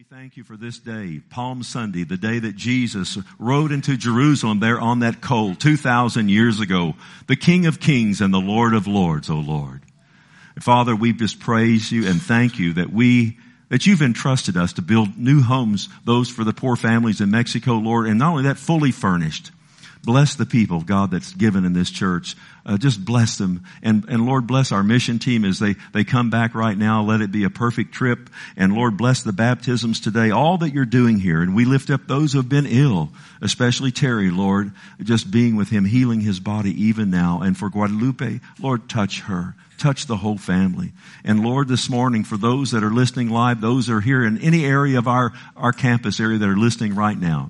Thank you for this day, Palm Sunday, the day that Jesus rode into Jerusalem there on that colt 2,000 years ago, the King of Kings and the Lord of Lords, O Lord. Father, we just praise you and thank you that you've entrusted us to build new homes, those for the poor families in Mexico, Lord, and not only that, fully furnished. Bless the people, God, that's given in this church. Just bless them. And Lord, bless our mission team as they come back right now. Let it be a perfect trip. And Lord, bless the baptisms today, all that you're doing here. And we lift up those who have been ill, especially Terry, Lord, just being with him, healing his body even now. And for Guadalupe, Lord, touch her. Touch the whole family. And Lord, this morning, for those that are listening live, those that are here in any area of our campus area that are listening right now,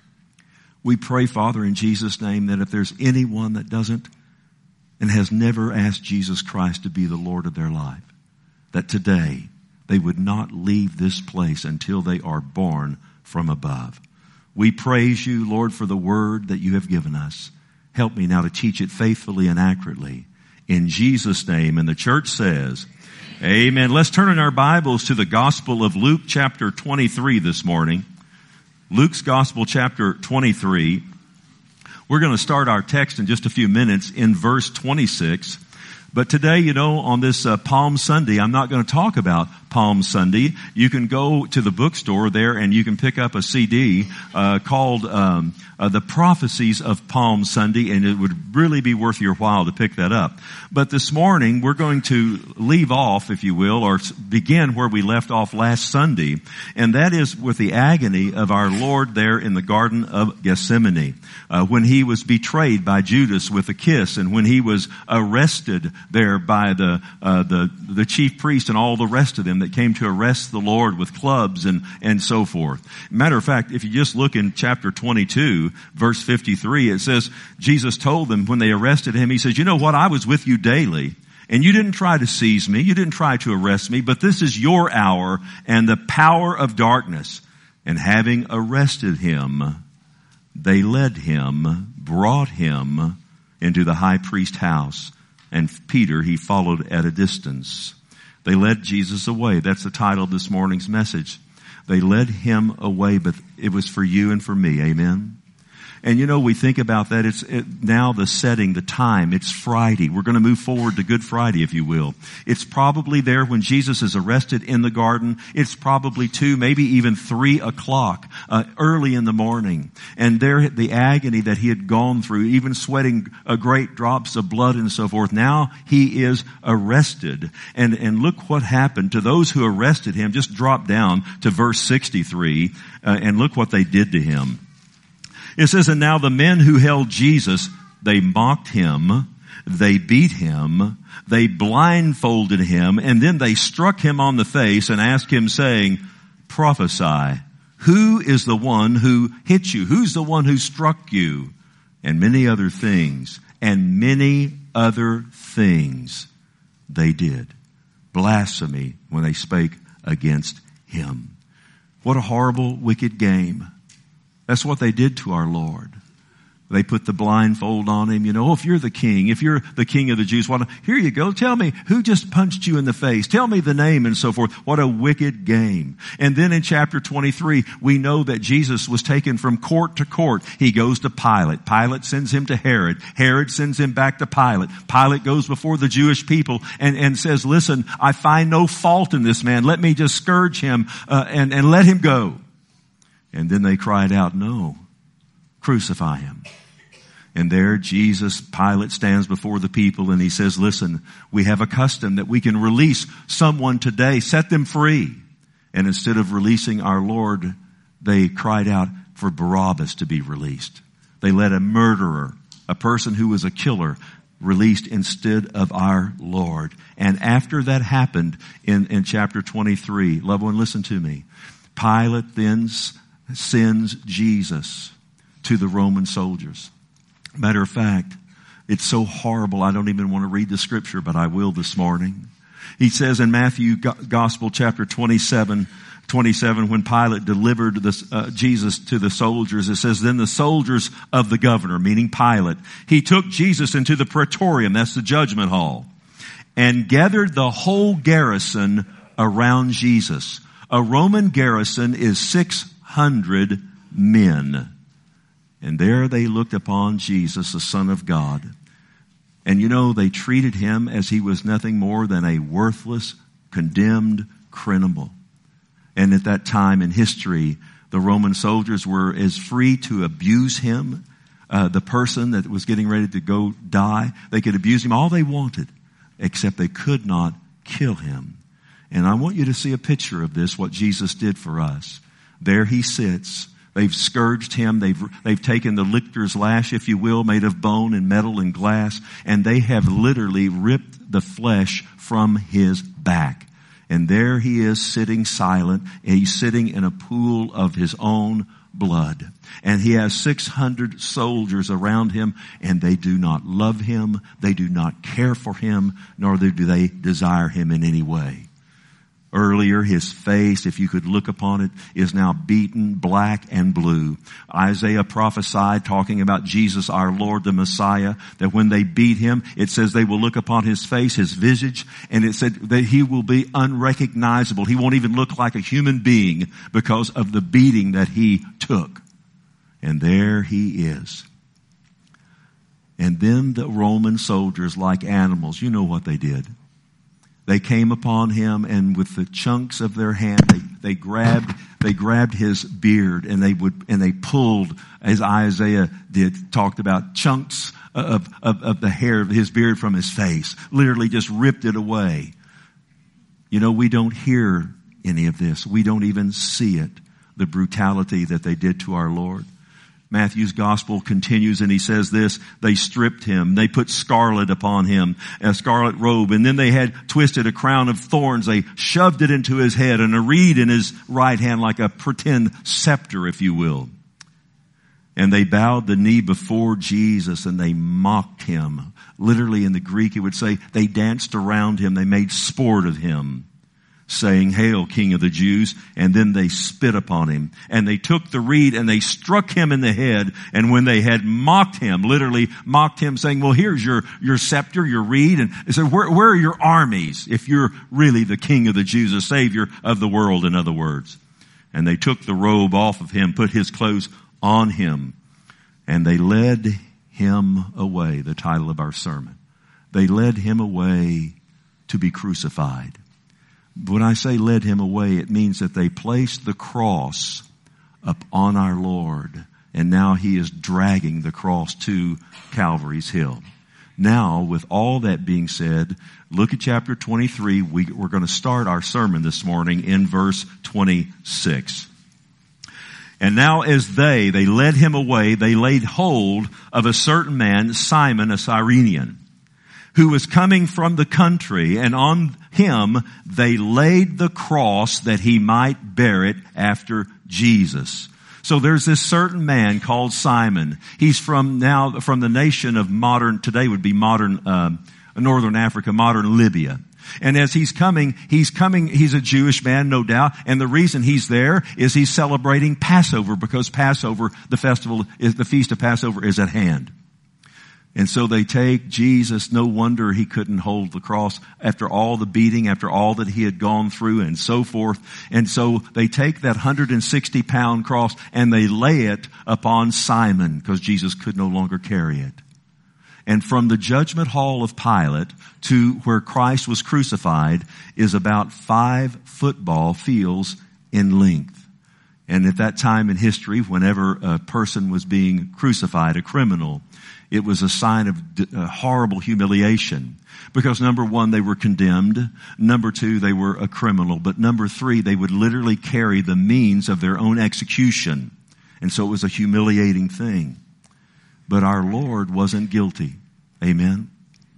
we pray, Father, in Jesus' name, that if there's anyone that doesn't and has never asked Jesus Christ to be the Lord of their life, that today they would not leave this place until they are born from above. We praise you, Lord, for the word that you have given us. Help me now to teach it faithfully and accurately. In Jesus' name, and the church says, amen. Let's turn in our Bibles to the Gospel of Luke chapter 23 this morning. Luke's Gospel chapter 23. We're going to start our text in just a few minutes in verse 26. But today, on this Palm Sunday, I'm not going to talk about Palm Sunday. You can go to the bookstore there and you can pick up a CD called The Prophecies of Palm Sunday, and it would really be worth your while to pick that up. But this morning, we're going to leave off, if you will, or begin where we left off last Sunday, and that is with the agony of our Lord there in the Garden of Gethsemane, when he was betrayed by Judas with a kiss, and when he was arrested there by the chief priest and all the rest of them that came to arrest the Lord with clubs and so forth. Matter of fact, if you just look in chapter 22, verse 53, it says, Jesus told them when they arrested him, he says, you know what, I was with you daily, and you didn't try to seize me, you didn't try to arrest me, but this is your hour and the power of darkness. And having arrested him, they led him, brought him into the high priest's house. And Peter, he followed at a distance. They led Jesus away. That's the title of this morning's message. They led him away, but it was for you and for me. Amen. And we think about that. Now the setting, the time, it's Friday. We're going to move forward to Good Friday, if you will. It's probably there when Jesus is arrested in the garden. It's probably 2, maybe even 3 o'clock, early in the morning. And there, the agony that he had gone through, even sweating great drops of blood and so forth. Now he is arrested. And look what happened to those who arrested him. Just drop down to verse 63, and look what they did to him. It says, and now the men who held Jesus, they mocked him, they beat him, they blindfolded him, and then they struck him on the face and asked him, saying, prophesy, who is the one who hit you? Who's the one who struck you? And many other things, they did. Blasphemy when they spake against him. What a horrible, wicked game. That's what they did to our Lord. They put the blindfold on him. If you're the king of the Jews, here you go. Tell me who just punched you in the face. Tell me the name and so forth. What a wicked game. And then in chapter 23, we know that Jesus was taken from court to court. He goes to Pilate. Pilate sends him to Herod. Herod sends him back to Pilate. Pilate goes before the Jewish people and says, listen, I find no fault in this man. Let me just scourge him and let him go. And then they cried out, no, crucify him. And there Pilate stands before the people and he says, listen, we have a custom that we can release someone today, set them free. And instead of releasing our Lord, they cried out for Barabbas to be released. They let a murderer, a person who was a killer, released instead of our Lord. And after that happened in chapter 23, loved one, listen to me. Pilate then sends Jesus to the Roman soldiers. Matter of fact, it's so horrible I don't even want to read the scripture, but I will this morning. He says in Matthew Gospel chapter 27, when Pilate delivered Jesus to the soldiers, it says, then the soldiers of the governor, meaning Pilate, he took Jesus into the praetorium, that's the judgment hall, and gathered the whole garrison around Jesus. A Roman garrison is 600 men. And there they looked upon Jesus, the Son of God. And you know, they treated him as he was nothing more than a worthless, condemned criminal. And at that time in history, the Roman soldiers were as free to abuse him, the person that was getting ready to go die. They could abuse him all they wanted, except they could not kill him. And I want you to see a picture of this, what Jesus did for us. There he sits. They've scourged him. They've taken the lictor's lash, if you will, made of bone and metal and glass, and they have literally ripped the flesh from his back. And there he is sitting silent. He's sitting in a pool of his own blood. And he has 600 soldiers around him, and they do not love him. They do not care for him, nor do they desire him in any way. Earlier, his face, if you could look upon it, is now beaten black and blue. Isaiah prophesied, talking about Jesus, our Lord, the Messiah, that when they beat him, it says they will look upon his face, his visage, and it said that he will be unrecognizable. He won't even look like a human being because of the beating that he took. And there he is. And then the Roman soldiers, like animals, you know what they did. They came upon him, and with the chunks of their hand, they grabbed his beard, and they pulled, as Isaiah talked about, chunks of the hair of his beard from his face. Literally just ripped it away. You know, we don't hear any of this. We don't even see it, the brutality that they did to our Lord. Matthew's gospel continues, and he says this: they stripped him, they put scarlet upon him, a scarlet robe, and then they had twisted a crown of thorns. They shoved it into his head, and a reed in his right hand, like a pretend scepter, if you will. And they bowed the knee before Jesus, and they mocked him. Literally in the Greek it would say they danced around him, they made sport of him, saying, "Hail, King of the Jews." And then they spit upon him. And they took the reed and they struck him in the head. And when they had mocked him, literally mocked him, saying, "Well, here's your scepter, your reed." And they said, where are your armies if you're really the King of the Jews, the Savior of the world, in other words? And they took the robe off of him, put his clothes on him, and they led him away, the title of our sermon. They led him away to be crucified. When I say led him away, it means that they placed the cross up on our Lord, and now he is dragging the cross to Calvary's Hill. Now, with all that being said, look at chapter 23. We're going to start our sermon this morning in verse 26. And now as they led him away, they laid hold of a certain man, Simon, a Cyrenian, who was coming from the country, and on him they laid the cross that he might bear it after Jesus. So there's this certain man called Simon. He's from the nation of today would be modern northern Africa, modern Libya. And as he's coming, he's a Jewish man, no doubt. And the reason he's there is he's celebrating Passover, because Passover, the feast of Passover is at hand. And so they take Jesus. No wonder he couldn't hold the cross after all the beating, after all that he had gone through and so forth. And so they take that 160-pound cross and they lay it upon Simon, because Jesus could no longer carry it. And from the judgment hall of Pilate to where Christ was crucified is about 5 football fields in length. And at that time in history, whenever a person was being crucified, a criminal, it was a sign of horrible humiliation. Because number one, they were condemned. Number two, they were a criminal. But number three, they would literally carry the means of their own execution. And so it was a humiliating thing. But our Lord wasn't guilty. Amen.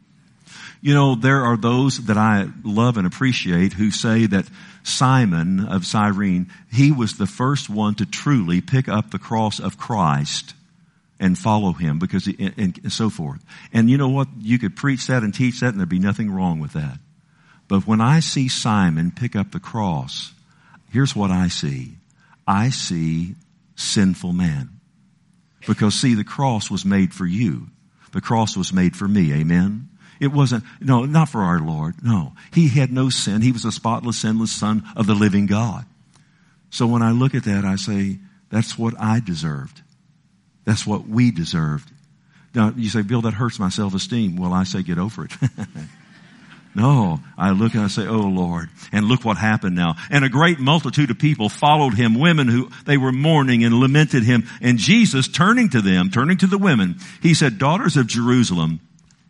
You know, there are those that I love and appreciate who say that Simon of Cyrene, he was the first one to truly pick up the cross of Christ and follow him, because and so forth. And you know what? You could preach that and teach that and there'd be nothing wrong with that. But when I see Simon pick up the cross, here's what I see. I see sinful man. Because see, the cross was made for you. The cross was made for me. Amen. It wasn't, no, not for our Lord. No. He had no sin. He was a spotless, sinless Son of the living God. So when I look at that, I say, that's what I deserved. That's what we deserved. Now, you say, Bill, that hurts my self-esteem. Well, I say, get over it. No, I look and I say, oh Lord, and look what happened now. And a great multitude of people followed him, women who they were mourning and lamented him. And Jesus, turning to them, turning to the women, he said, daughters of Jerusalem,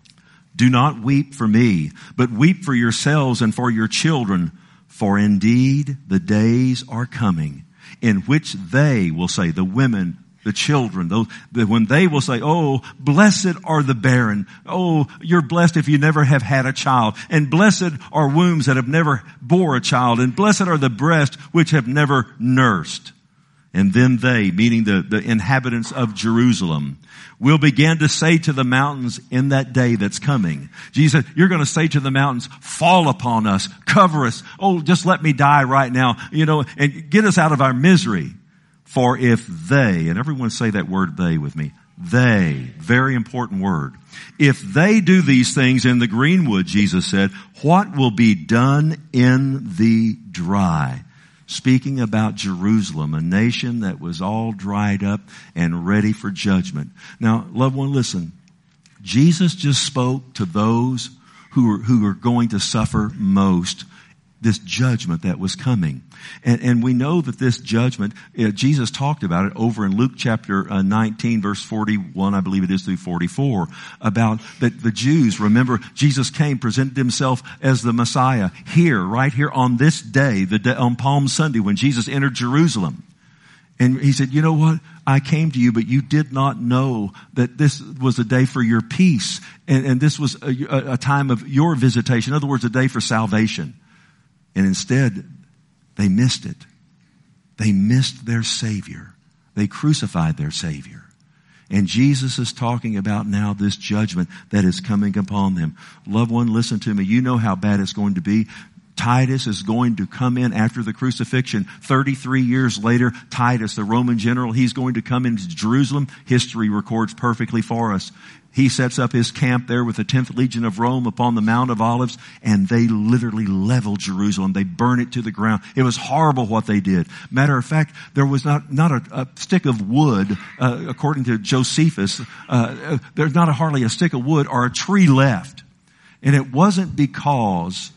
do not weep for me, but weep for yourselves and for your children. For indeed the days are coming in which they will say, the women, the children, when they will say, oh, blessed are the barren. Oh, you're blessed if you never have had a child. And blessed are wombs that have never bore a child. And blessed are the breasts which have never nursed. And then they, meaning the inhabitants of Jerusalem, will begin to say to the mountains in that day that's coming. Jesus said, you're going to say to the mountains, fall upon us, cover us. Oh, just let me die right now, and get us out of our misery. For if they, and everyone say that word they with me, they, very important word. If they do these things in the greenwood, Jesus said, what will be done in the dry? Speaking about Jerusalem, a nation that was all dried up and ready for judgment. Now, loved one, listen. Jesus just spoke to those who are going to suffer most this judgment that was coming. And we know that this judgment, Jesus talked about it over in Luke chapter 19, verse 41, I believe it is, through 44, about that the Jews, remember, Jesus came, presented himself as the Messiah here, right here on this day, on Palm Sunday, when Jesus entered Jerusalem. And he said, you know what? I came to you, but you did not know that this was a day for your peace. And this was a time of your visitation. In other words, a day for salvation. And instead, they missed it. They missed their Savior. They crucified their Savior. And Jesus is talking about now this judgment that is coming upon them. Loved one, listen to me. You know how bad it's going to be. Titus is going to come in after the crucifixion. 33 years later, Titus, the Roman general, he's going to come into Jerusalem. History records perfectly for us. He sets up his camp there with the 10th Legion of Rome upon the Mount of Olives, and they literally level Jerusalem. They burn it to the ground. It was horrible what they did. Matter of fact, there was not a stick of wood, according to Josephus, there's not hardly a stick of wood or a tree left. And it wasn't because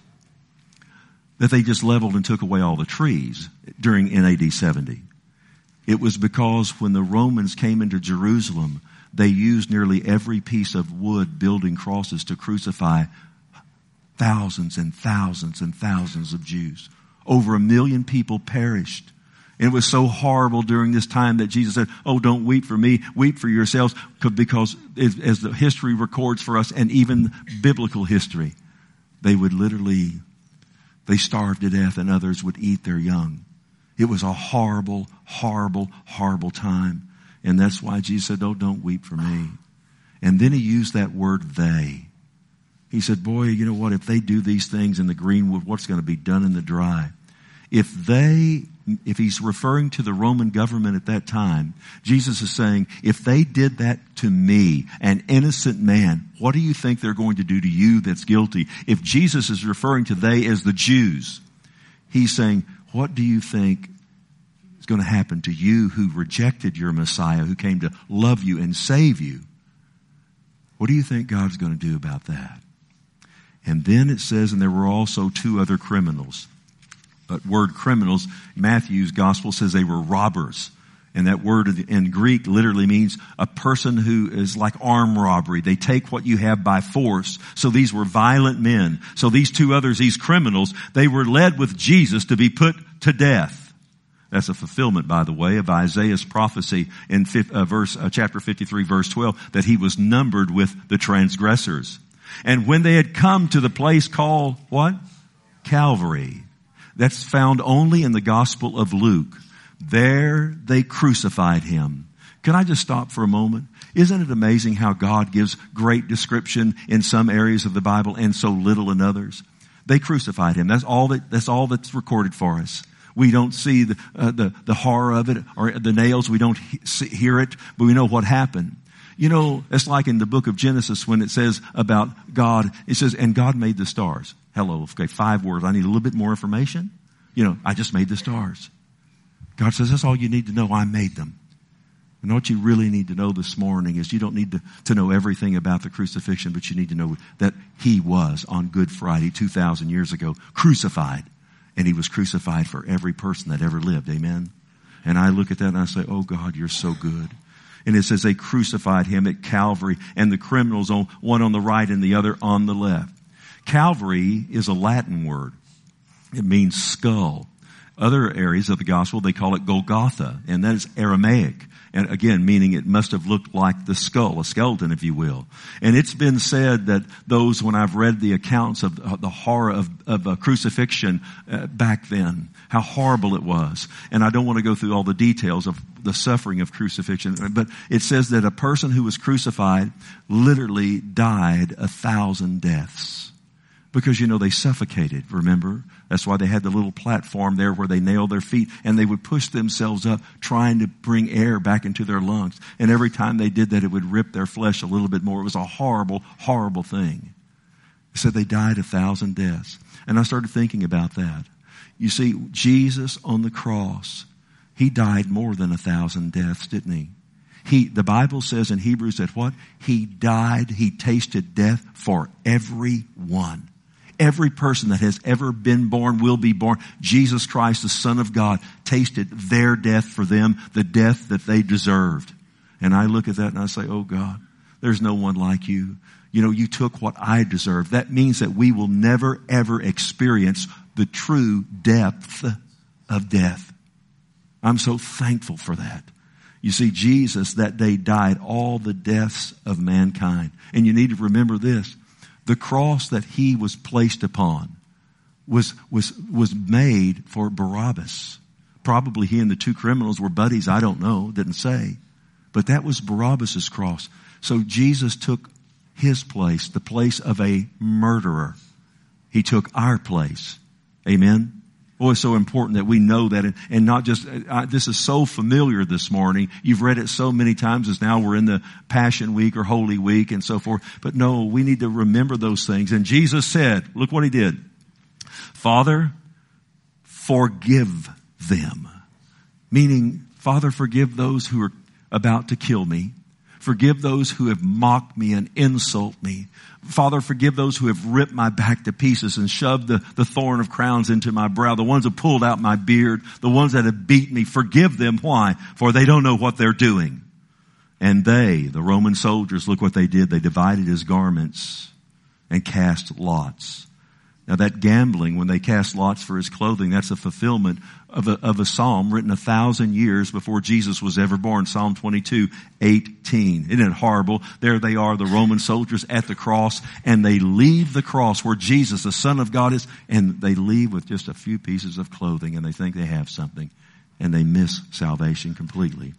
that they just leveled and took away all the trees in AD 70. It was because when the Romans came into Jerusalem, they used nearly every piece of wood building crosses to crucify thousands and thousands and thousands of Jews. Over 1 million people perished. And it was so horrible during this time that Jesus said, oh, don't weep for me, weep for yourselves, because as the history records for us, and even biblical history, they starved to death and others would eat their young. It was a horrible, horrible, horrible time. And that's why Jesus said, oh, don't weep for me. And then he used that word they. He said, boy, you know what? If they do these things in the greenwood, what's going to be done in the dry? If he's referring to the Roman government at that time, Jesus is saying, if they did that to me, an innocent man, what do you think they're going to do to you that's guilty? If Jesus is referring to they as the Jews, he's saying, what do you think is going to happen to you who rejected your Messiah, who came to love you and save you? What do you think God's going to do about that? And then it says, and there were also 2 other criminals. But word criminals, Matthew's gospel says they were robbers. And that word in Greek literally means a person who is like armed robbery. They take what you have by force. So these were violent men. So these 2 others, these criminals, they were led with Jesus to be put to death. That's a fulfillment, by the way, of Isaiah's prophecy in chapter 53, verse 12, that he was numbered with the transgressors. And when they had come to the place called what? Calvary. That's found only in the Gospel of Luke. There they crucified him. Can I just stop for a moment? Isn't it amazing how God gives great description in some areas of the Bible and so little in others? They crucified him. That's all that's recorded for us. We don't see the horror of it or the nails. We don't hear it, but we know what happened. You know, it's like in the book of Genesis when it says about God, it says, and God made the stars. Hello, okay, 5 words. I need a little bit more information. I just made the stars. God says, that's all you need to know. I made them. And what you really need to know this morning is you don't need to know everything about the crucifixion, but you need to know that he was on Good Friday 2,000 years ago crucified. And he was crucified for every person that ever lived. Amen. And I look at that and I say, oh God, you're so good. And it says they crucified him at Calvary, and the criminals, one on the right and the other on the left. Calvary is a Latin word. It means skull. Other areas of the gospel, they call it Golgotha, and that is Aramaic. And again, meaning it must have looked like the skull, a skeleton, if you will. And it's been said that those, when I've read the accounts of the horror of crucifixion back then, how horrible it was. And I don't want to go through all the details of the suffering of crucifixion, but it says that a person who was crucified literally died 1,000 deaths. Because, they suffocated, remember? That's why they had the little platform there where they nailed their feet, and they would push themselves up trying to bring air back into their lungs. And every time they did that, it would rip their flesh a little bit more. It was a horrible, horrible thing. It said they died 1,000 deaths. And I started thinking about that. You see, Jesus on the cross, he died more than 1,000 deaths, didn't he? The Bible says in Hebrews that what? He died, he tasted death for everyone. Every person that has ever been born, will be born. Jesus Christ, the Son of God, tasted their death for them, the death that they deserved. And I look at that and I say, oh God, there's no one like you. You took what I deserve. That means that we will never ever experience the true depth of death. I'm so thankful for that. You see, Jesus that day died all the deaths of mankind. And you need to remember this. The cross that he was placed upon was made for Barabbas. Probably he and the two criminals were buddies. I don't know. Didn't say. But that was Barabbas's cross. So Jesus took his place, the place of a murderer. He took our place. Amen. Boy, it's so important that we know that, and not just, this is so familiar this morning. You've read it so many times as now we're in the Passion Week or Holy Week and so forth. But no, we need to remember those things. And Jesus said, look what he did. Father, forgive them. Meaning, Father, forgive those who are about to kill me. Forgive those who have mocked me and insult me. Father, forgive those who have ripped my back to pieces and shoved the thorn of crowns into my brow. The ones who pulled out my beard. The ones that have beat me. Forgive them. Why? For they don't know what they're doing. And they, the Roman soldiers, look what they did. They divided his garments and cast lots. Now that gambling, when they cast lots for his clothing, that's a fulfillment of a psalm written 1,000 years before Jesus was ever born. Psalm 22:18. Isn't it horrible? There they are, the Roman soldiers at the cross, and they leave the cross where Jesus, the Son of God, is, and they leave with just a few pieces of clothing, and they think they have something, and they miss salvation completely.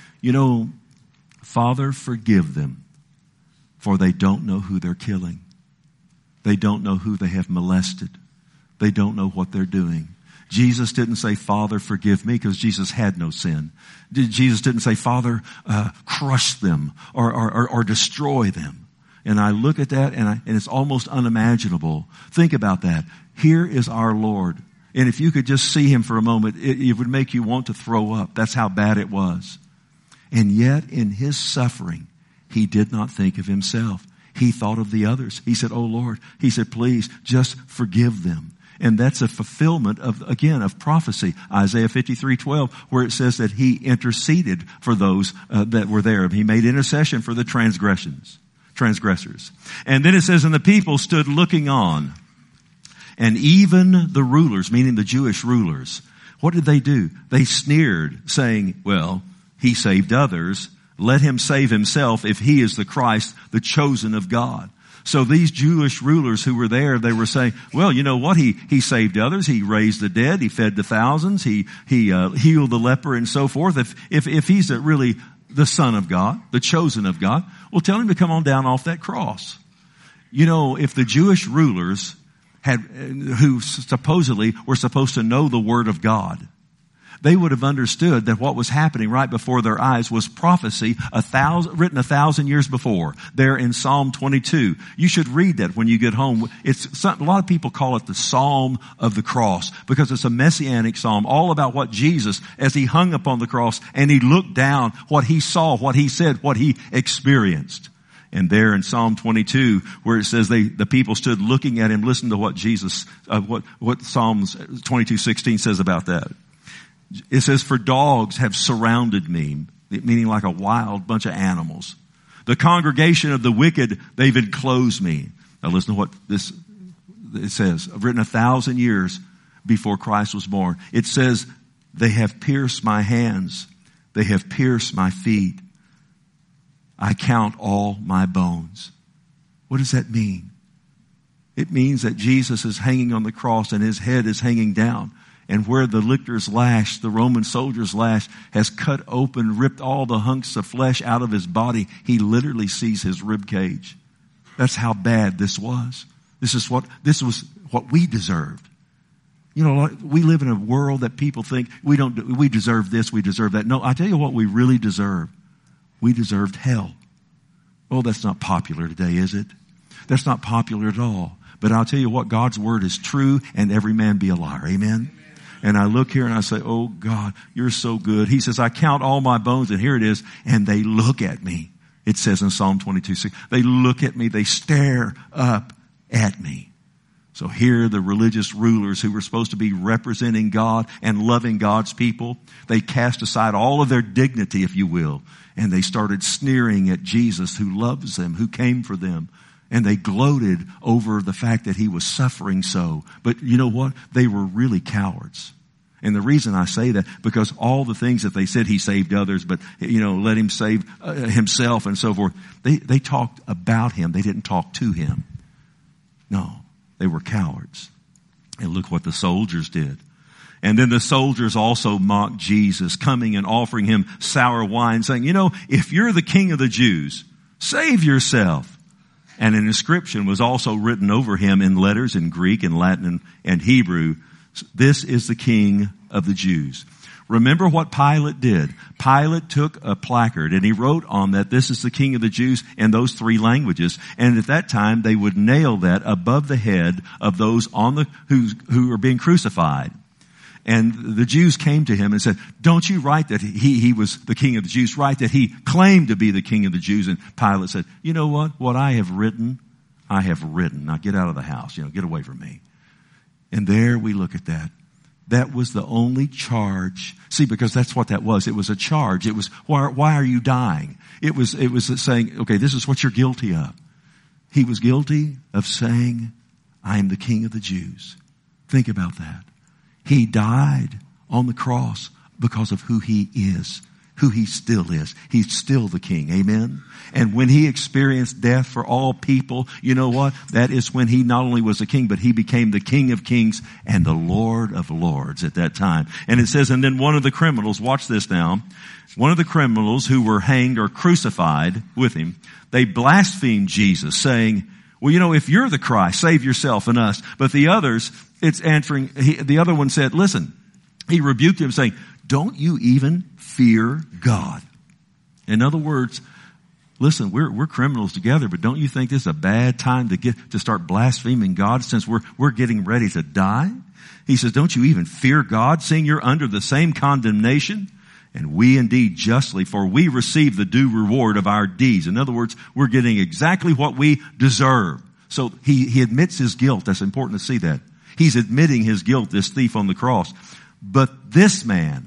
Father, forgive them, for they don't know who they're killing. They don't know who they have molested. They don't know what they're doing. Jesus didn't say, Father, forgive me, because Jesus had no sin. Jesus didn't say, Father, crush them or destroy them. And I look at that and it's almost unimaginable. Think about that. Here is our Lord. And if you could just see him for a moment, it would make you want to throw up. That's how bad it was. And yet in his suffering, he did not think of himself. He thought of the others. He said, oh Lord, he said, please just forgive them. And that's a fulfillment of prophecy. Isaiah 53:12, where it says that he interceded for those that were there. He made intercession for the transgressors. And then it says, and the people stood looking on. And even the rulers, meaning the Jewish rulers, what did they do? They sneered, saying, well, he saved others. Let him save himself if he is the Christ, the chosen of God. So these Jewish rulers who were there, they were saying, well, you know what? He saved others. He raised the dead. He fed the thousands. He healed the leper and so forth. If he's really the Son of God, the chosen of God, well, tell him to come on down off that cross. If the Jewish rulers who supposedly were supposed to know the Word of God, they would have understood that what was happening right before their eyes was prophecy written 1,000 years before. There in Psalm 22. You should read that when you get home. A lot of people call it the Psalm of the Cross because it's a messianic psalm all about what Jesus, as he hung upon the cross and he looked down, what he saw, what he said, what he experienced. And there in Psalm 22, where it says the people stood looking at him, listen to what what Psalms 22:16 says about that. It says, for dogs have surrounded me, meaning like a wild bunch of animals. The congregation of the wicked, they've enclosed me. Now listen to what it says, written 1,000 years before Christ was born. It says, they have pierced my hands. They have pierced my feet. I count all my bones. What does that mean? It means that Jesus is hanging on the cross and his head is hanging down. And where the lictor's lash, the Roman soldier's lash, has cut open, ripped all the hunks of flesh out of his body, he literally sees his rib cage. That's how bad this was. This was what we deserved. You know, we live in a world that people think we deserve this, we deserve that. No, I tell you what we really deserve. We deserved hell. Oh, that's not popular today, is it? That's not popular at all. But I'll tell you what, God's word is true and every man be a liar. Amen? And I look here and I say, oh God, you're so good. He says, I count all my bones, and here it is, and they look at me. It says in Psalm 22:6, they look at me, they stare up at me. So here the religious rulers who were supposed to be representing God and loving God's people, they cast aside all of their dignity, if you will, and they started sneering at Jesus who loves them, who came for them. And they gloated over the fact that he was suffering so. But you know what? They were really cowards. And the reason I say that, because all the things that they said, he saved others, but, let him save himself and so forth. They talked about him. They didn't talk to him. No, they were cowards. And look what the soldiers did. And then the soldiers also mocked Jesus, coming and offering him sour wine, saying, if you're the king of the Jews, save yourself. And an inscription was also written over him in letters in Greek and Latin and Hebrew. This is the King of the Jews. Remember what Pilate did. Pilate took a placard and he wrote on that, this is the King of the Jews, in those 3 languages. And at that time, they would nail that above the head of those who are being crucified. And the Jews came to him and said, don't you write that he was the King of the Jews? Write that he claimed to be the King of the Jews. And Pilate said, you know what? What I have written, I have written. Now get out of the house. Get away from me. And there we look at that. That was the only charge. See, because that's what that was. It was a charge. It was, why are you dying? It was saying, okay, this is what you're guilty of. He was guilty of saying, I am the King of the Jews. Think about that. He died on the cross because of who he is, who he still is. He's still the king. Amen. And when he experienced death for all people, you know what? That is when he not only was a king, but he became the King of Kings and the Lord of Lords at that time. And it says, and then one of the criminals, watch this now, one of the criminals who were hanged or crucified with him, they blasphemed Jesus, saying, well, if you're the Christ, save yourself and us. But the others, it's answering, the other one said, listen, he rebuked him saying, don't you even fear God? In other words, listen, we're criminals together, but don't you think this is a bad time to start blaspheming God since we're getting ready to die? He says, don't you even fear God, seeing you're under the same condemnation? And we indeed justly, for we receive the due reward of our deeds. In other words, we're getting exactly what we deserve. So he admits his guilt. That's important to see that. He's admitting his guilt, this thief on the cross. But this man,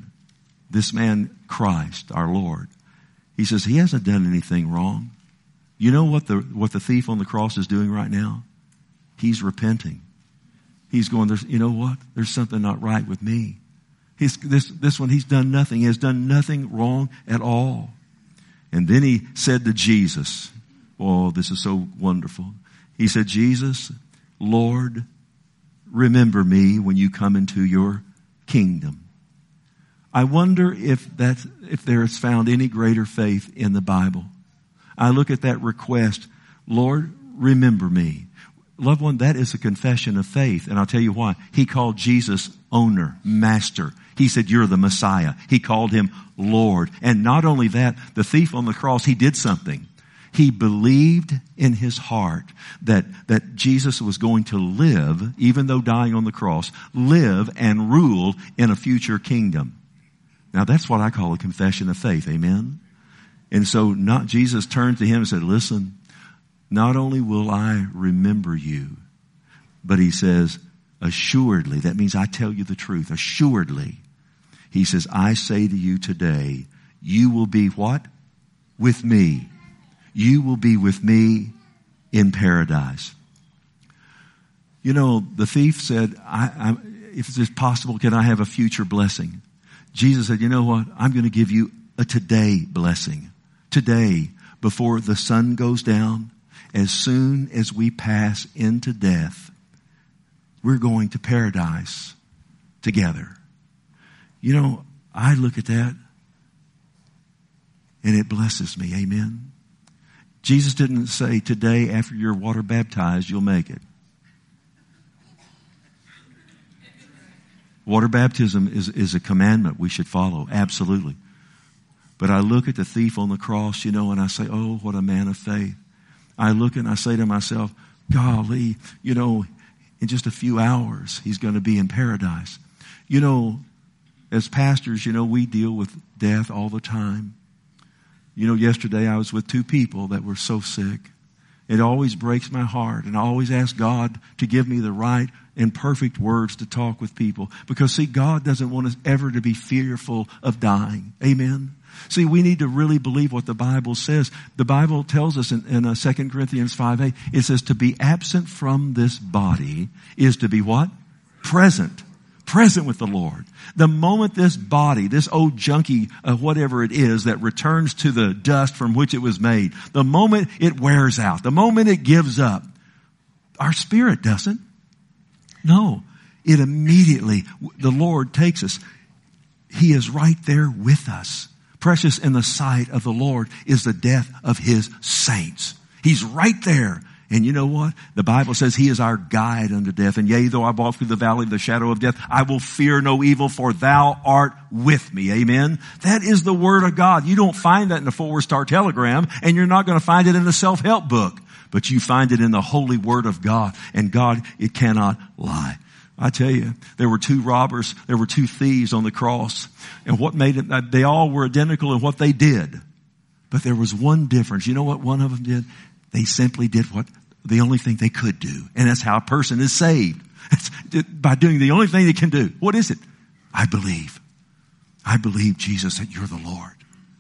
Christ, our Lord, he says he hasn't done anything wrong. You know what the thief on the cross is doing right now? He's repenting. He's going, you know what? There's something not right with me. This one, he's done nothing. He has done nothing wrong at all. And then he said to Jesus, oh, this is so wonderful. He said, Jesus, Lord, remember me when you come into your kingdom. I wonder if there is found any greater faith in the Bible. I look at that request, Lord, remember me. loved one, that is a confession of faith. And I'll tell you why. He called Jesus owner, master. He said, you're the Messiah. He called him Lord. And not only that, the thief on the cross, he did something. He believed in his heart that Jesus was going to live, even though dying on the cross, live and rule in a future kingdom. Now that's what I call a confession of faith. Amen. And so Jesus turned to him and said, listen, not only will I remember you, but he says, assuredly, that means I tell you the truth, assuredly. He says, I say to you today, you will be what? With me. You will be with me in paradise. You know, the thief said, if it's possible, can I have a future blessing? Jesus said, you know what? I'm going to give you a today blessing. Today, before the sun goes down, as soon as we pass into death, we're going to paradise together. You know, I look at that and it blesses me. Amen. Jesus didn't say today after you're water baptized, you'll make it. Water baptism is a commandment we should follow. Absolutely. But I look at the thief on the cross, you know, and I say, oh, what a man of faith. I look and I say to myself, golly, you know, in just a few hours, he's going to be in paradise. You know, as pastors, you know, we deal with death all the time. You know, yesterday I was with two people that were so sick. It always breaks my heart, and I always ask God to give me the right and perfect words to talk with people. Because, see, God doesn't want us ever to be fearful of dying. Amen? See, we need to really believe what the Bible says. The Bible tells us in 2 Corinthians 5:8, it says to be absent from this body is to be what? Present. Present with the Lord. The moment this body, this old junkie, whatever it is that returns to the dust from which it was made, the moment it wears out, the moment it gives up, our spirit doesn't. No. It immediately, the Lord takes us. He is right there with us. Precious in the sight of the Lord is the death of his saints. He's right there. And you know what? The Bible says he is our guide unto death. And yea, though I walk through the valley of the shadow of death, I will fear no evil, for thou art with me. Amen. That is the word of God. You don't find that in a 4-star telegram, and you're not going to find it in a self-help book, but you find it in the holy word of God. And God, it cannot lie. I tell you, there were two robbers, there were two thieves on the cross. And what made it, they all were identical in what they did. But there was one difference. You know what one of them did? They simply did the only thing they could do. And that's how a person is saved. It's by doing the only thing they can do. What is it? I believe. I believe, Jesus, that you're the Lord.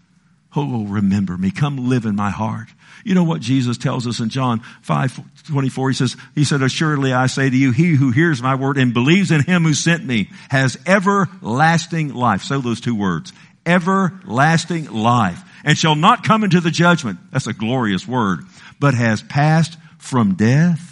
Oh, remember me. Come live in my heart. You know what Jesus tells us in John 5:24? He said, assuredly I say to you, he who hears my word and believes in him who sent me has everlasting life. So those two words, everlasting life, and shall not come into the judgment. That's a glorious word, but has passed from death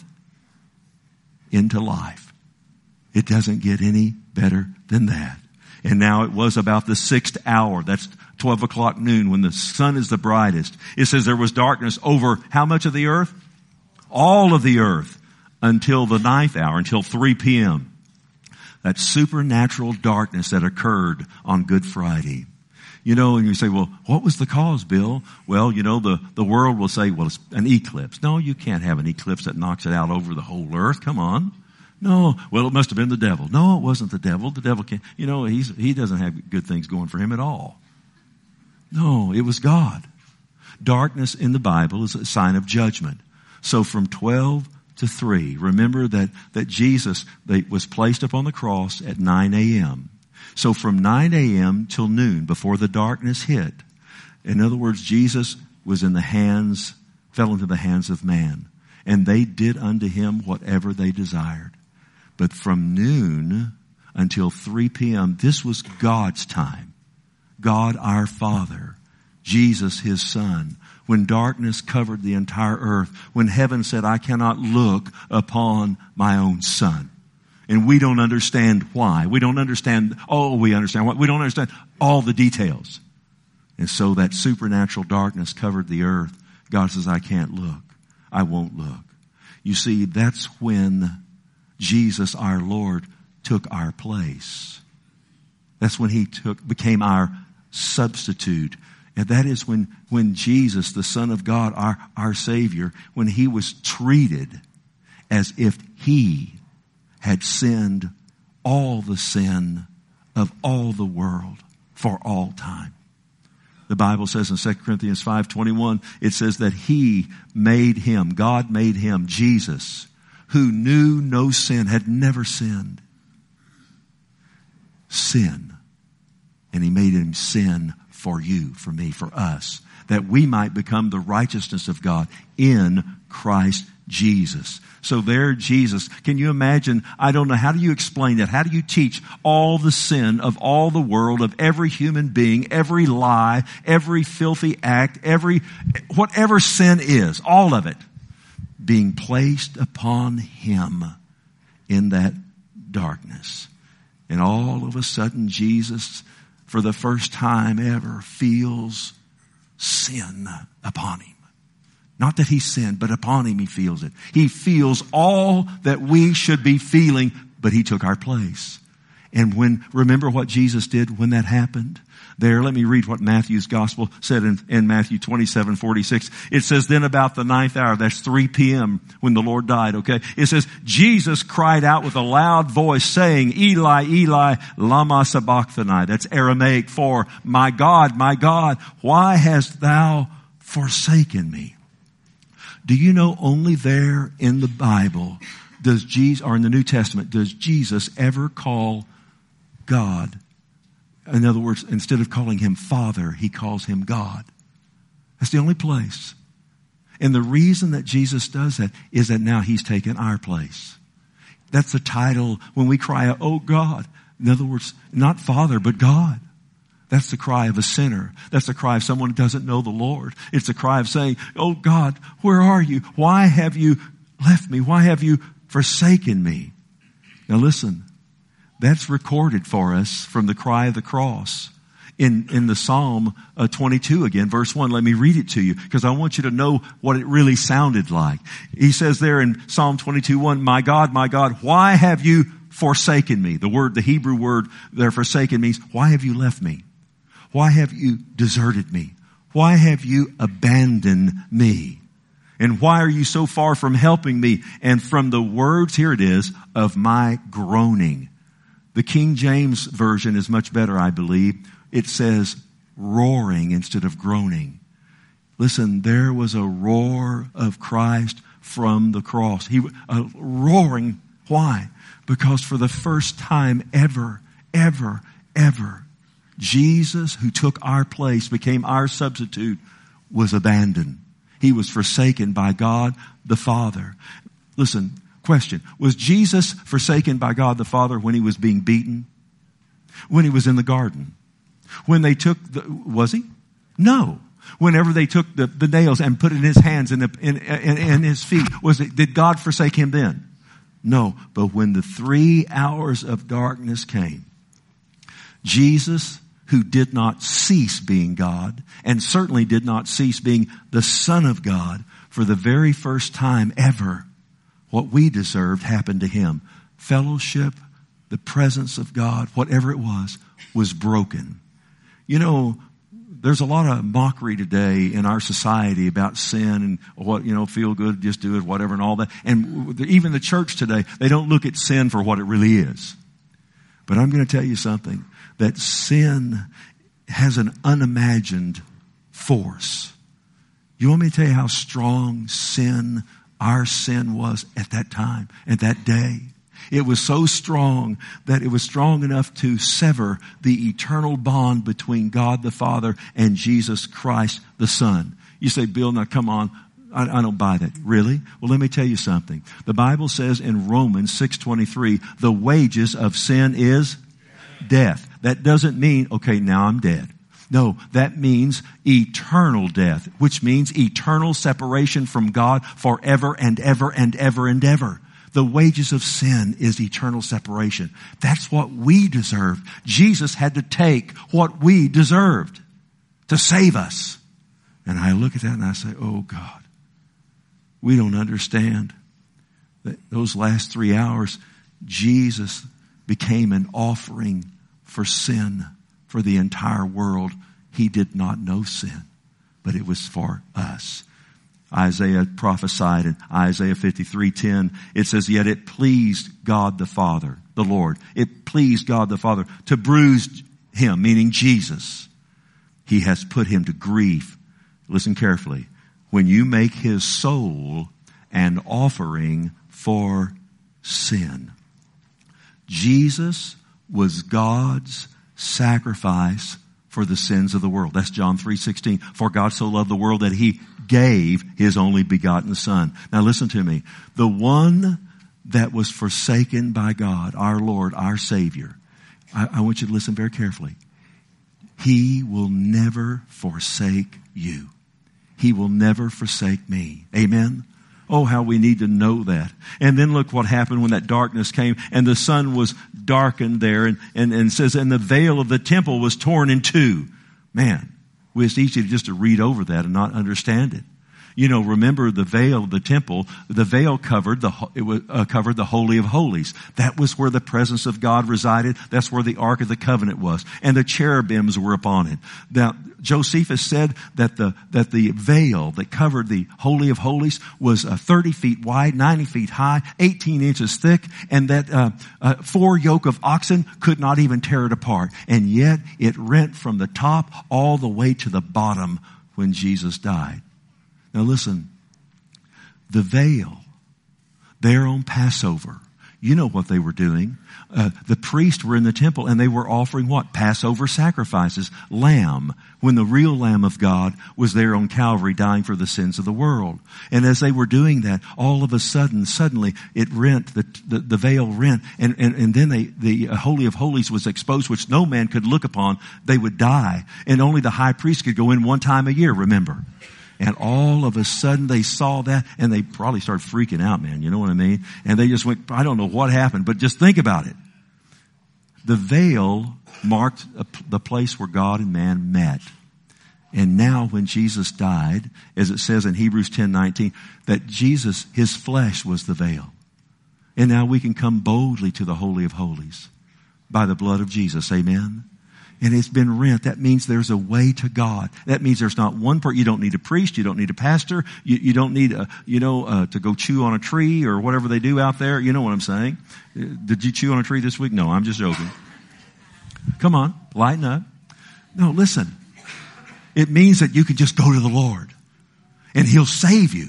into life. It doesn't get any better than that. And now it was about the 6th hour. That's 12 o'clock noon when the sun is the brightest. It says there was darkness over how much of the earth? All of the earth until the 9th hour, until 3 p.m. That supernatural darkness that occurred on Good Friday. You know, and you say, well, what was the cause, Bill? Well, you know, the world will say, well, it's an eclipse. No, you can't have an eclipse that knocks it out over the whole earth. Come on. No, well, it must have been the devil. No, it wasn't the devil. The devil can't, you know, he doesn't have good things going for him at all. No, it was God. Darkness in the Bible is a sign of judgment. So from 12 to 3, remember that Jesus was placed upon the cross at 9 a.m. So from 9 a.m. till noon, before the darkness hit, in other words, Jesus was fell into the hands of man. And they did unto him whatever they desired. But from noon until 3 p.m., this was God's time. God our Father, Jesus his Son, when darkness covered the entire earth, when heaven said, I cannot look upon my own Son. And we don't understand why. We don't understand, we understand why. We don't understand all the details. And so that supernatural darkness covered the earth. God says, I can't look. I won't look. You see, that's when Jesus, our Lord, took our place. That's when he became our substitute. And that is when Jesus, the Son of God, our Savior, when he was treated as if he had sinned all the sin of all the world for all time. The Bible says in 2 Corinthians 5:21, it says that he made him, God made him, Jesus, who knew no sin, had never sinned, sin. And he made him sin for you, for me, for us, that we might become the righteousness of God in Christ Jesus. So there, Jesus, can you imagine? I don't know. How do you explain that? How do you teach all the sin of all the world, of every human being, every lie, every filthy act, whatever sin is, all of it being placed upon him in that darkness. And all of a sudden, Jesus, for the first time ever, feels sin upon him. Not that he sinned, but upon him he feels it. He feels all that we should be feeling, but he took our place. And remember what Jesus did when that happened? There, let me read what Matthew's gospel said in Matthew 27:46. It says, then about the 9th hour, that's 3 p.m. when the Lord died, okay? It says, Jesus cried out with a loud voice saying, Eli, Eli, lama sabachthani. That's Aramaic for, my God, why hast thou forsaken me? Do you know only there in the Bible does Jesus, or in the New Testament, does Jesus ever call God? In other words, instead of calling him Father, he calls him God. That's the only place. And the reason that Jesus does that is that now he's taken our place. That's the title when we cry out, oh God. In other words, not Father, but God. That's the cry of a sinner. That's the cry of someone who doesn't know the Lord. It's the cry of saying, oh God, where are you? Why have you left me? Why have you forsaken me? Now listen, that's recorded for us from the cry of the cross in the Psalm 22 again, verse 1. Let me read it to you because I want you to know what it really sounded like. He says there in Psalm 22:1, my God, why have you forsaken me? The Hebrew word there, forsaken, means why have you left me? Why have you deserted me? Why have you abandoned me? And why are you so far from helping me? And from the words, here it is, of my groaning. The King James Version is much better, I believe. It says roaring instead of groaning. Listen, there was a roar of Christ from the cross. Roaring. Why? Because for the first time ever, Jesus, who took our place, became our substitute, was abandoned. He was forsaken by God the Father. Listen, question. Was Jesus forsaken by God the Father when he was being beaten? When he was in the garden? When they took was he? No. Whenever they took the nails and put it in his hands and in his feet, did God forsake him then? No. But when the 3 hours of darkness came, Jesus, who did not cease being God and certainly did not cease being the Son of God, for the very first time ever, what we deserved happened to him. Fellowship, the presence of God, whatever it was broken. You know, there's a lot of mockery today in our society about sin and what, feel good, just do it, whatever and all that. And even the church today, they don't look at sin for what it really is. But I'm going to tell you something, that sin has an unimagined force. You want me to tell you how strong our sin was at that time, at that day? It was so strong that it was strong enough to sever the eternal bond between God the Father and Jesus Christ the Son. You say, Bill, now come on. I don't buy that. Really? Well, let me tell you something. The Bible says in Romans 6:23, the wages of sin is death. That doesn't mean, okay, now I'm dead. No, that means eternal death, which means eternal separation from God forever and ever and ever and ever. The wages of sin is eternal separation. That's what we deserved. Jesus had to take what we deserved to save us. And I look at that and I say, oh God, we don't understand. those last 3 hours, Jesus became an offering for sin for the entire world. He did not know sin, but it was for us. Isaiah prophesied in Isaiah 53:10. It says, yet it pleased God the Father, the Lord. It pleased God the Father to bruise him, meaning Jesus. He has put him to grief. Listen carefully. When you make his soul an offering for sin. Jesus was God's sacrifice for the sins of the world. That's John 3:16. For God so loved the world that he gave his only begotten Son. Now listen to me. The one that was forsaken by God, our Lord, our Savior. I want you to listen very carefully. He will never forsake you. He will never forsake me. Amen? Oh, how we need to know that. And then look what happened when that darkness came and the sun was darkened there and says, and the veil of the temple was torn in two. Man, it's easy just to read over that and not understand it. You know, remember the veil of the temple, the veil covered covered the Holy of Holies. That was where the presence of God resided. That's where the Ark of the Covenant was. And the cherubims were upon it. Now, Josephus said that the veil that covered the Holy of Holies was 30 feet wide, 90 feet high, 18 inches thick, and that 4 yoke of oxen could not even tear it apart. And yet it rent from the top all the way to the bottom when Jesus died. Now listen, the veil, there on Passover, you know what they were doing. The priests were in the temple and they were offering what? Passover sacrifices, lamb, when the real Lamb of God was there on Calvary dying for the sins of the world. And as they were doing that, all of a sudden, suddenly it rent, the veil rent, and then the Holy of Holies was exposed, which no man could look upon. They would die. And only the high priest could go in one time a year, remember. And all of a sudden they saw that and they probably started freaking out, man. You know what I mean? And they just went, I don't know what happened, but just think about it. The veil marked the place where God and man met. And now when Jesus died, as it says in Hebrews 10:19, that Jesus, his flesh was the veil. And now we can come boldly to the Holy of Holies by the blood of Jesus. Amen. And it's been rent. That means there's a way to God. That means there's not one person. You don't need a priest. You don't need a pastor. You don't need to go chew on a tree or whatever they do out there. You know what I'm saying? Did you chew on a tree this week? No, I'm just joking. Come on, lighten up. No, listen. It means that you can just go to the Lord and he'll save you.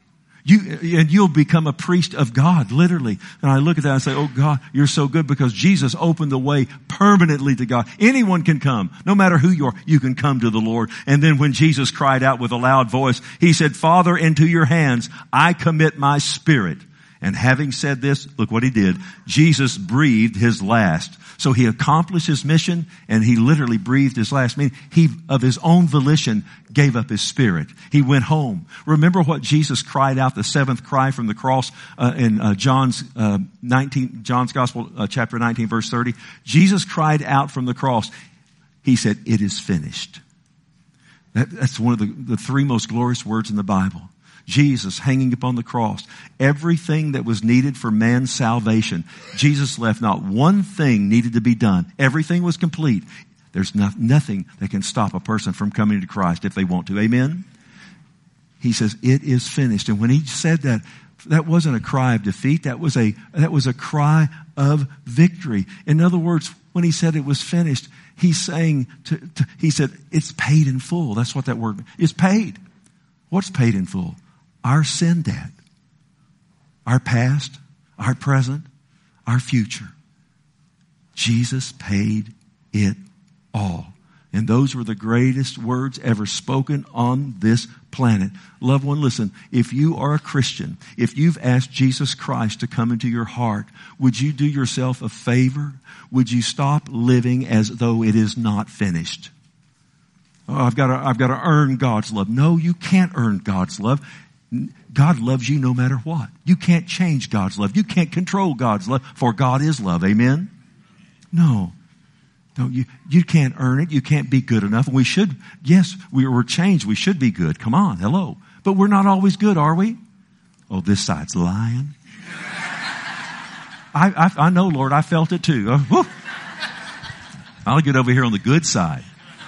You'll become a priest of God, literally. And I look at that and say, oh God, you're so good because Jesus opened the way permanently to God. Anyone can come. No matter who you are, you can come to the Lord. And then when Jesus cried out with a loud voice, he said, Father, into your hands I commit my spirit. And having said this, look what he did. Jesus breathed his last. So he accomplished his mission and he literally breathed his last. Meaning he, of his own volition, gave up his spirit. He went home. Remember what Jesus cried out, the seventh cry from the cross in John's Gospel, chapter 19, verse 30. Jesus cried out from the cross. He said, it is finished. That's one of the 3 most glorious words in the Bible. Jesus hanging upon the cross. Everything that was needed for man's salvation. Jesus left not one thing needed to be done. Everything was complete. There's nothing that can stop a person from coming to Christ if they want to. Amen? He says, it is finished. And when he said that, that wasn't a cry of defeat. That was a cry of victory. In other words, when he said it was finished, he's saying, he said, it's paid in full. That's what that word is. Paid. What's paid in full? Our sin debt, our past, our present, our future. Jesus paid it all. And those were the greatest words ever spoken on this planet. Loved one, listen, if you are a Christian, if you've asked Jesus Christ to come into your heart, would you do yourself a favor? Would you stop living as though it is not finished? Oh, I've got to earn God's love. No, you can't earn God's love. God loves you no matter what. You can't change God's love. You can't control God's love, for God is love. Amen? No, you can't earn it. You can't be good enough. And we should, yes, we were changed. We should be good. Come on, hello. But we're not always good, are we? Oh, this side's lying. I know, Lord, I felt it too. I'll get over here on the good side.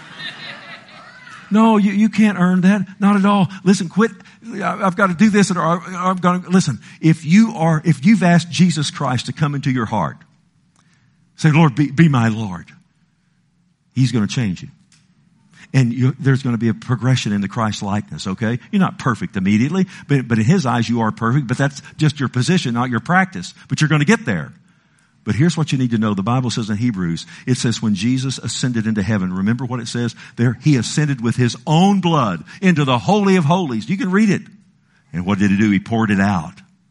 No, you can't earn that. Not at all. Listen, quit. I've got to do this, or I'm going to listen. If you've asked Jesus Christ to come into your heart, say, Lord, be my Lord. He's going to change you. And there's going to be a progression in the Christ likeness, okay? You're not perfect immediately, but in His eyes you are perfect, but that's just your position, not your practice. But you're going to get there. But here's what you need to know. The Bible says in Hebrews, it says when Jesus ascended into heaven, remember what it says there? He ascended with His own blood into the Holy of Holies. You can read it. And what did He do? He poured it out.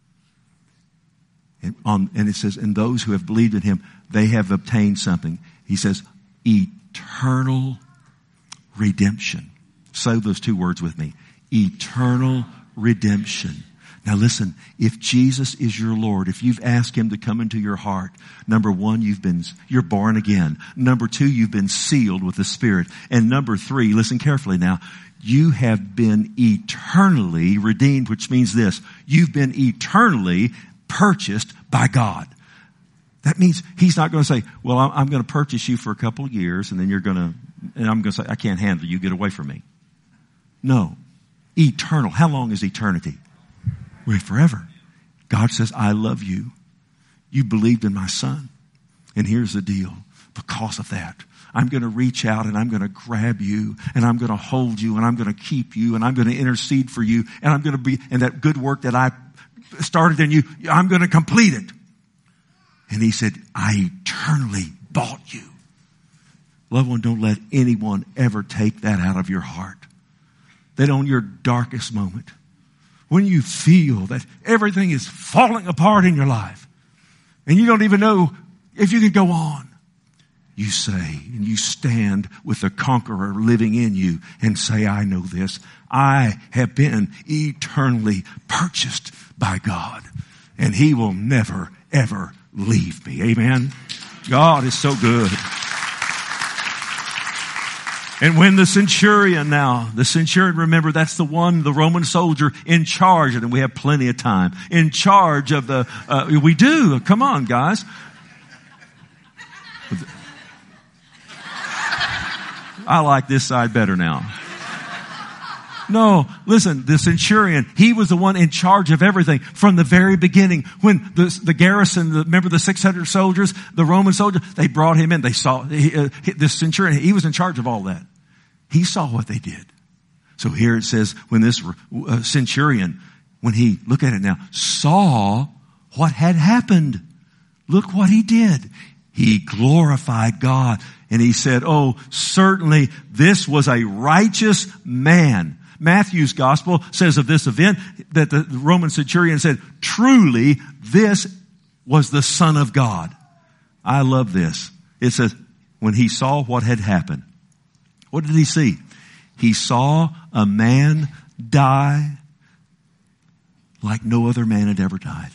And it says, and those who have believed in Him, they have obtained something. He says, eternal redemption. Say those two words with me. Eternal redemption. Now listen, if Jesus is your Lord, if you've asked Him to come into your heart, number one, you're born again. Number two, you've been sealed with the Spirit. And number three, listen carefully now, you have been eternally redeemed, which means this, you've been eternally purchased by God. That means He's not going to say, well, I'm going to purchase you for a couple of years and then and I'm going to say, I can't handle you, get away from me. No. Eternal. How long is eternity? Wait, forever. God says, I love you. You believed in my Son. And here's the deal. Because of that, I'm going to reach out and I'm going to grab you and I'm going to hold you and I'm going to keep you and I'm going to intercede for you and I'm going to and that good work that I started in you, I'm going to complete it. And He said, I eternally bought you. Loved one, don't let anyone ever take that out of your heart. That on your darkest moment, when you feel that everything is falling apart in your life and you don't even know if you can go on, you say and you stand with the conqueror living in you and say, I know this. I have been eternally purchased by God and He will never, ever leave me. Amen. God is so good. And when the centurion, remember, that's the Roman soldier in charge, and we have plenty of time, in charge of we do, come on guys. I like this side better now. No, listen, the centurion, he was the one in charge of everything from the very beginning. When the garrison, remember the 600 soldiers, the Roman soldiers, they brought him in. They saw, the centurion, he was in charge of all that. He saw what they did. So here it says, when this centurion, when he, look at it now, saw what had happened. Look what he did. He glorified God and he said, oh, certainly this was a righteous man. Matthew's gospel says of this event that the Roman centurion said, truly this was the Son of God. I love this. It says, when he saw what had happened, what did he see? He saw a man die like no other man had ever died.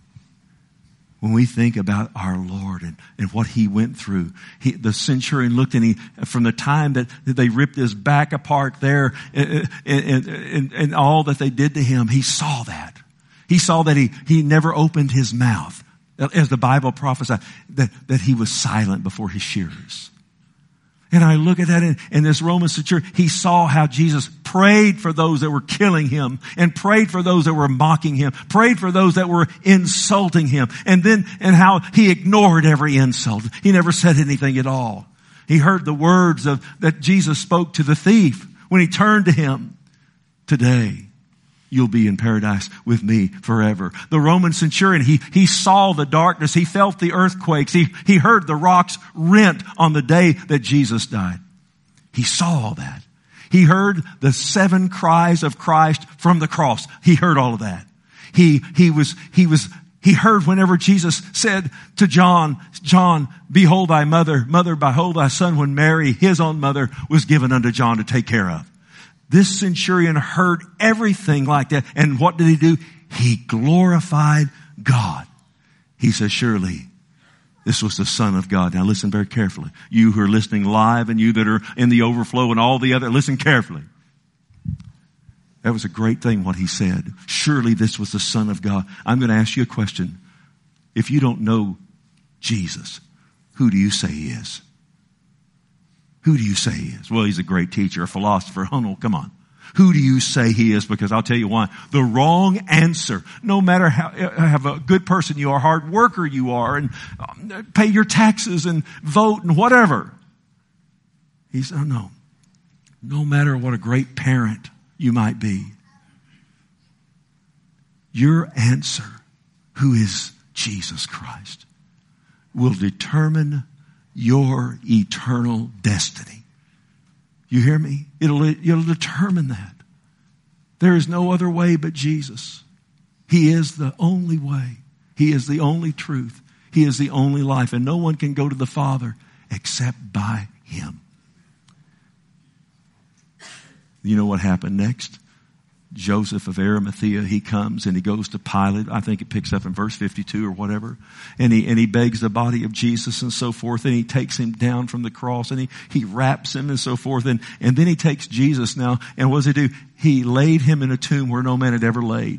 When we think about our Lord and what He went through, the centurion looked and from the time that they ripped his back apart there and all that they did to Him, he saw that. He saw that he never opened his mouth. As the Bible prophesied, that he was silent before his shearers. And I look at that in this Roman centurion, he saw how Jesus prayed for those that were killing Him and prayed for those that were mocking Him, prayed for those that were insulting Him, and how He ignored every insult. He never said anything at all. He heard the words that Jesus spoke to the thief when he turned to Him. Today, you'll be in paradise with me forever. The Roman centurion, he saw the darkness. He felt the earthquakes. He heard the rocks rent on the day that Jesus died. He saw all that. He heard the 7 cries of Christ from the cross. He heard all of that. He heard whenever Jesus said to John, behold thy mother, behold thy son, when Mary, his own mother, was given unto John to take care of. This centurion heard everything like that. And what did he do? He glorified God. He says, surely this was the Son of God. Now listen very carefully. You who are listening live and you that are in the overflow and all the other, listen carefully. That was a great thing what he said. Surely this was the Son of God. I'm going to ask you a question. If you don't know Jesus, who do you say he is? Who do you say he is? Well, he's a great teacher, a philosopher. Oh no, come on. Who do you say he is? Because I'll tell you why. The wrong answer, no matter how a good person you are, hard worker you are, and pay your taxes and vote and whatever. He said, oh no. No matter what a great parent you might be, your answer, who is Jesus Christ, will determine your eternal destiny. You hear me? It'll determine that. There is no other way but Jesus. He is the only way. He is the only truth. He is the only life. And no one can go to the Father except by him. You know what happened next? Joseph of Arimathea, he comes and he goes to Pilate. I think it picks up in verse 52 or whatever. And he begs the body of Jesus and so forth. And he takes him down from the cross and he wraps him and so forth. And then he takes Jesus now. And what does he do? He laid him in a tomb where no man had ever laid.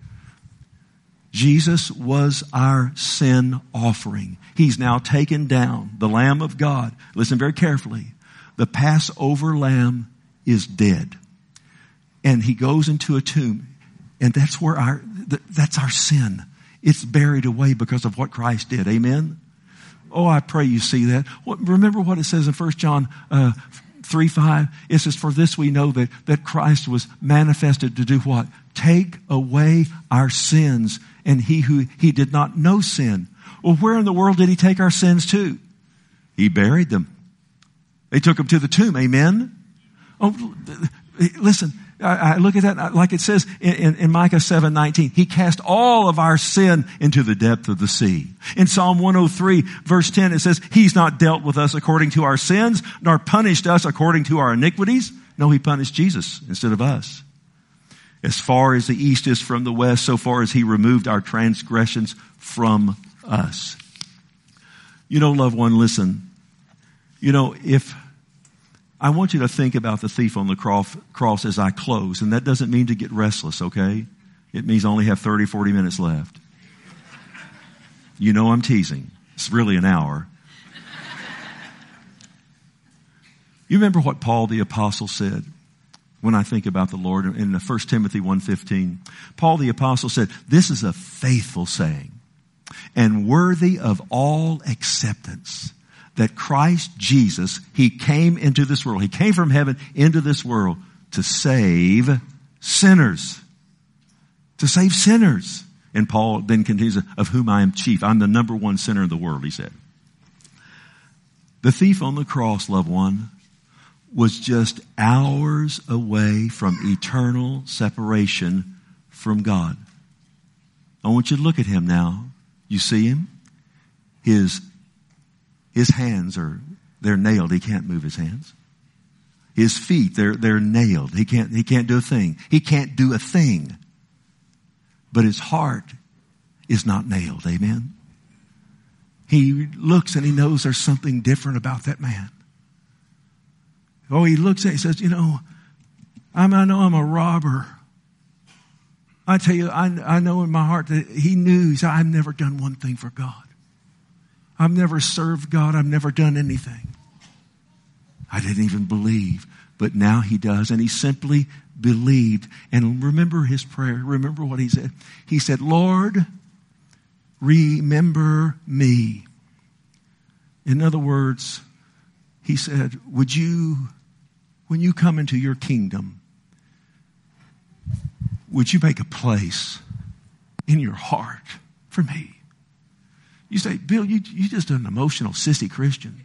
Jesus was our sin offering. He's now taken down, the Lamb of God. Listen very carefully. The Passover lamb is dead. And he goes into a tomb. And that's where that's our sin. It's buried away because of what Christ did. Amen? Oh, I pray you see that. Remember what it says in 1 John 3:5? It says, for this we know that Christ was manifested to do what? Take away our sins. And he did not know sin. Well, where in the world did he take our sins to? He buried them. They took him to the tomb. Amen? Oh, listen. I look at that like it says in Micah 7:19. He cast all of our sin into the depth of the sea. In Psalm 103 verse 10 it says, he's not dealt with us according to our sins, nor punished us according to our iniquities. No, he punished Jesus instead of us. As far as the east is from the west, so far as he removed our transgressions from us. You know, loved one, listen. You know, I want you to think about the thief on the cross as I close. And that doesn't mean to get restless, okay? It means I only have 30, 40 minutes left. You know I'm teasing. It's really an hour. You remember what Paul the Apostle said when I think about the Lord in 1 Timothy 1:15? Paul the Apostle said, this is a faithful saying and worthy of all acceptance, that Christ Jesus, he came into this world. He came from heaven into this world to save sinners. To save sinners. And Paul then continues, of whom I am chief. I'm the number one sinner in the world, he said. The thief on the cross, loved one, was just hours away from eternal separation from God. I want you to look at him now. You see him? His hands they're nailed. He can't move his hands. His feet, they're nailed. He can't do a thing. He can't do a thing. But his heart is not nailed. Amen. He looks and he knows there's something different about that man. Oh, he looks at it, he says, you know, I know I'm a robber. I tell you, I know in my heart that he knew, he said, I've never done one thing for God. I've never served God. I've never done anything. I didn't even believe. But now he does. And he simply believed. And remember his prayer. Remember what he said. He said, Lord, remember me. In other words, he said, when you come into your kingdom, would you make a place in your heart for me? You say, Bill, you just an emotional, sissy Christian.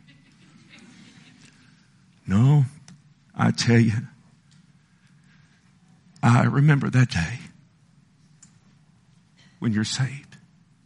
No, I tell you, I remember that day when you're saved.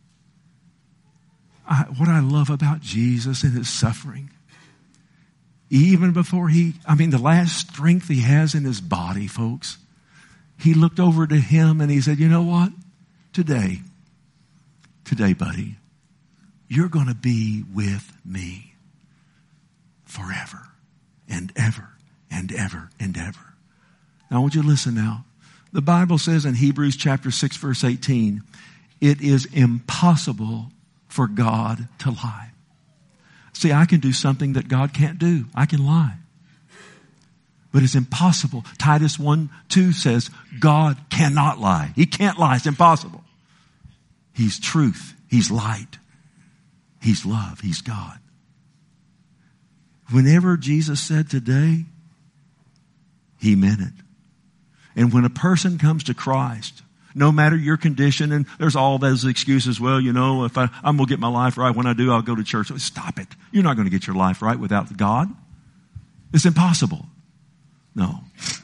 What I love about Jesus and his suffering, even before the last strength he has in his body, folks, he looked over to him and he said, you know what? Today, buddy, you're going to be with me forever and ever and ever and ever. Now, I want you to listen now. The Bible says in Hebrews chapter 6, verse 18, it is impossible for God to lie. See, I can do something that God can't do. I can lie. But it's impossible. Titus 1:2 says, God cannot lie. He can't lie. It's impossible. He's truth. He's light. He's love. He's God. Whenever Jesus said today, He meant it. And when a person comes to Christ, no matter your condition, and there's all those excuses, well, you know, if I'm going to get my life right, when I do, I'll go to church. Stop it. You're not going to get your life right without God. It's impossible. No.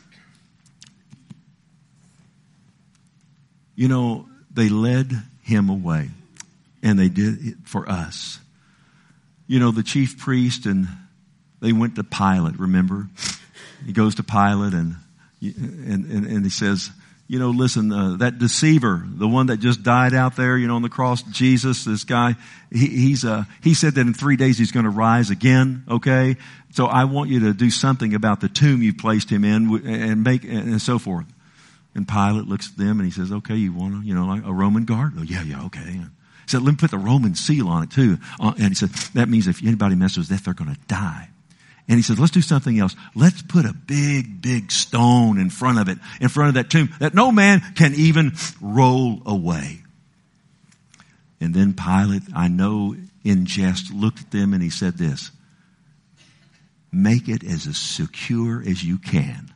You know, they led Him away, and they did it for us. You know, the chief priest, and they went to Pilate, remember? He goes to Pilate, and he says, you know, listen, that deceiver, the one that just died out there, you know, on the cross, Jesus, this guy, he said that in 3 days he's going to rise again, okay? So I want you to do something about the tomb you placed him in and so forth. And Pilate looks at them and he says, okay, you want to, you know, like a Roman guard? Oh, yeah, okay. He said, let me put the Roman seal on it too. And he said, that means if anybody messes with that, they're going to die. And he said, let's do something else. Let's put a big stone in front of that tomb, that no man can even roll away. And then Pilate, I know in jest, looked at them and he said this, make it as secure as you can.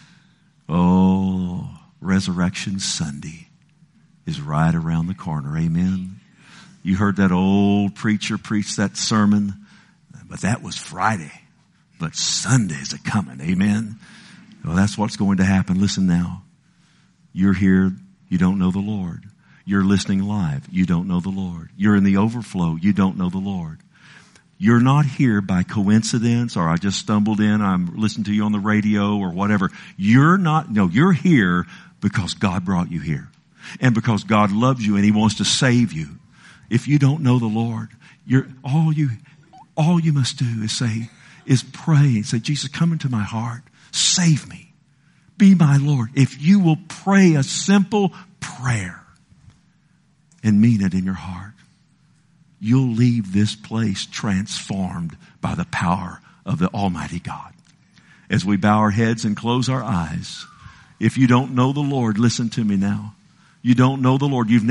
Oh, Resurrection Sunday is right around the corner. Amen. You heard that old preacher preach that sermon, but that was Friday. But Sundays are coming. Amen. Well, that's what's going to happen. Listen now. You're here. You don't know the Lord. You're listening live. You don't know the Lord. You're in the overflow. You don't know the Lord. You're not here by coincidence or I just stumbled in. I'm listening to you on the radio or whatever. You're here because God brought you here and because God loves you and He wants to save you. If you don't know the Lord, all you must do is pray and say, Jesus, come into my heart. Save me. Be my Lord. If you will pray a simple prayer and mean it in your heart, you'll leave this place transformed by the power of the Almighty God. As we bow our heads and close our eyes, if you don't know the Lord, listen to me now. You don't know the Lord. You've